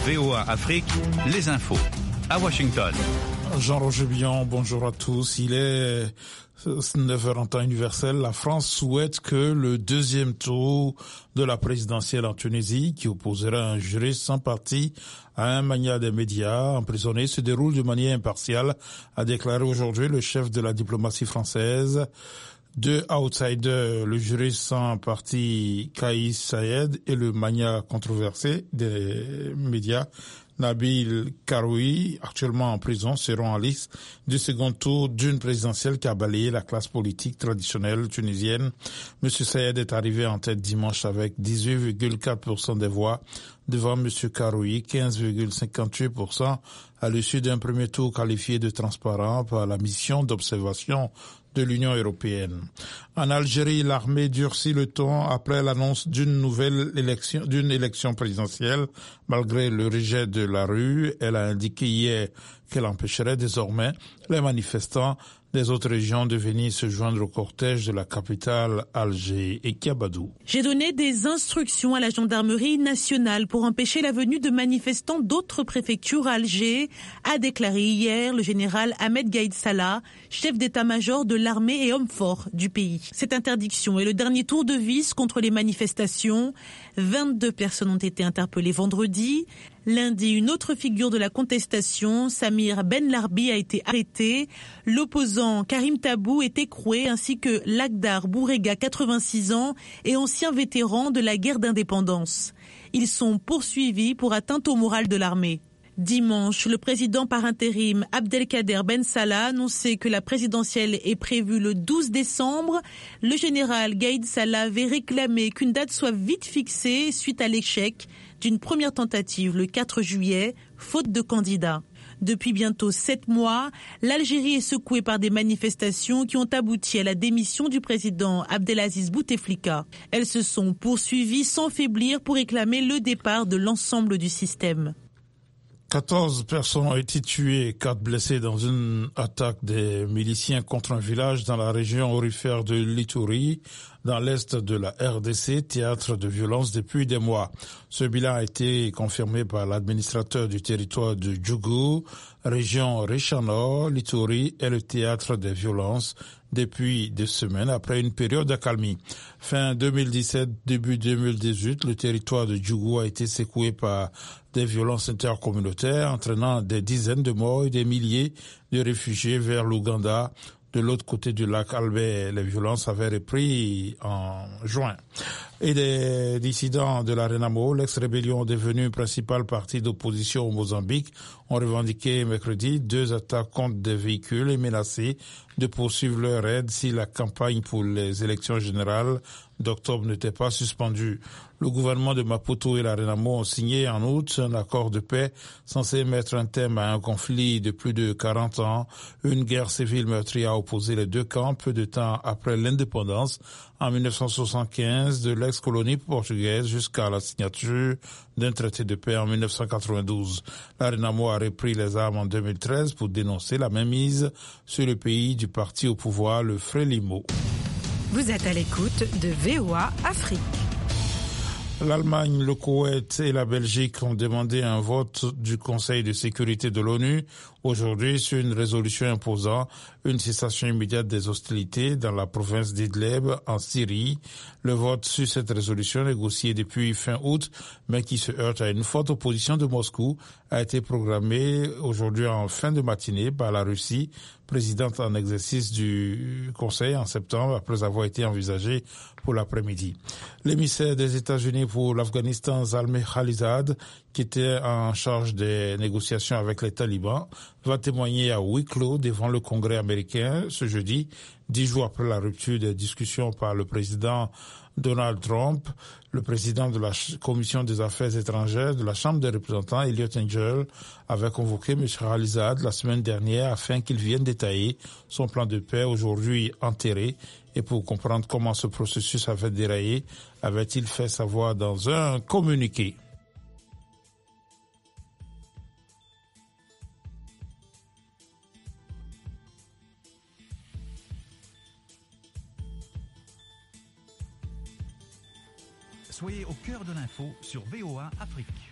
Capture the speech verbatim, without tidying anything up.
V O A Afrique, les infos. À Washington. Jean-Roger Bion, bonjour à tous. Il est neuf heures en temps universel. La France souhaite que le deuxième tour de la présidentielle en Tunisie, qui opposera un juriste sans parti à un magnat des médias emprisonné, se déroule de manière impartiale, a déclaré aujourd'hui le chef de la diplomatie française. Deux outsiders, le juriste sans parti Kais Saied et le magnat controversé des médias Nabil Karoui, actuellement en prison, seront en liste du second tour d'une présidentielle qui a balayé la classe politique traditionnelle tunisienne. Monsieur Saied est arrivé en tête dimanche avec dix-huit virgule quatre pour cent des voix devant Monsieur Karoui, quinze virgule cinquante-huit pour cent à l'issue d'un premier tour qualifié de transparent par la mission d'observation de l'Union européenne. En Algérie, l'armée durcit le ton après l'annonce d'une nouvelle élection, d'une élection présidentielle. Malgré le rejet de la rue, elle a indiqué hier qu'elle empêcherait désormais les manifestants des autres régions de venir se joindre au cortège de la capitale Alger et Kiabadou. J'ai donné des instructions à la gendarmerie nationale pour empêcher la venue de manifestants d'autres préfectures à Alger, a déclaré hier le général Ahmed Gaïd Salah, chef d'état-major de l'armée et homme fort du pays. Cette interdiction est le dernier tour de vis contre les manifestations. vingt-deux personnes ont été interpellées vendredi. Lundi, une autre figure de la contestation, Samir Ben Larbi, a été arrêté. L'opposant Karim Tabou est écroué, ainsi que Lagdar Bourega, quatre-vingt-six ans, et ancien vétéran de la guerre d'indépendance. Ils sont poursuivis pour atteinte au moral de l'armée. Dimanche, le président par intérim Abdelkader Ben Salah a annoncé que la présidentielle est prévue le douze décembre. Le général Gaïd Salah avait réclamé qu'une date soit vite fixée suite à l'échec d'une première tentative le quatre juillet, faute de candidats. Depuis bientôt sept mois, l'Algérie est secouée par des manifestations qui ont abouti à la démission du président Abdelaziz Bouteflika. Elles se sont poursuivies sans faiblir pour réclamer le départ de l'ensemble du système. quatorze personnes ont été tuées et quatre blessées dans une attaque des miliciens contre un village dans la région aurifère de l'Ituri, dans l'est de la R D C, théâtre de violence depuis des mois. Ce bilan a été confirmé par l'administrateur du territoire de Djougou, région Richano. L'Ituri est le théâtre des violences depuis des semaines après une période d'accalmie. Fin deux mille dix-sept, début deux mille dix-huit, le territoire de Djougou a été secoué par des violences intercommunautaires entraînant des dizaines de morts et des milliers de réfugiés vers l'Ouganda. De l'autre côté du lac Albert, les violences avaient repris en juin. Et des dissidents de la Renamo, l'ex-rébellion devenue principal parti d'opposition au Mozambique, ont revendiqué mercredi deux attaques contre des véhicules et menacé de poursuivre leur aide si la campagne pour les élections générales d'octobre n'était pas suspendue. Le gouvernement de Maputo et la Renamo ont signé en août un accord de paix censé mettre un terme à un conflit de plus de quarante ans. Une guerre civile meurtrière a opposé les deux camps peu de temps après l'indépendance en mille neuf cent soixante-quinze de l'ex-colonie portugaise jusqu'à la signature d'un traité de paix en mille neuf cent quatre-vingt-douze. La Renamo a repris les armes en deux mille treize pour dénoncer la mainmise sur le pays du parti au pouvoir, le Frélimo. Vous êtes à l'écoute de V O A Afrique. L'Allemagne, le Koweït et la Belgique ont demandé un vote du Conseil de sécurité de l'ONU aujourd'hui sur une résolution imposant une cessation immédiate des hostilités dans la province d'Idlib en Syrie. Le vote sur cette résolution négociée depuis fin août, mais qui se heurte à une forte opposition de Moscou, a été programmé aujourd'hui en fin de matinée par la Russie, présidente en exercice du Conseil en septembre, après avoir été envisagé pour l'après-midi. L'émissaire des États-Unis pour l'Afghanistan, Zalmay Khalilzad, qui était en charge des négociations avec les talibans, va témoigner à huis clos devant le Congrès américain ce jeudi, dix jours après la rupture des discussions par le président Donald Trump. Le président de la Commission des Affaires étrangères de la Chambre des représentants, Eliot Engel, avait convoqué M. Khalilzad la semaine dernière afin qu'il vienne détailler son plan de paix aujourd'hui enterré. Et pour comprendre comment ce processus avait déraillé, avait-il fait savoir dans un communiqué. Soyez au cœur de l'info sur V O A Afrique.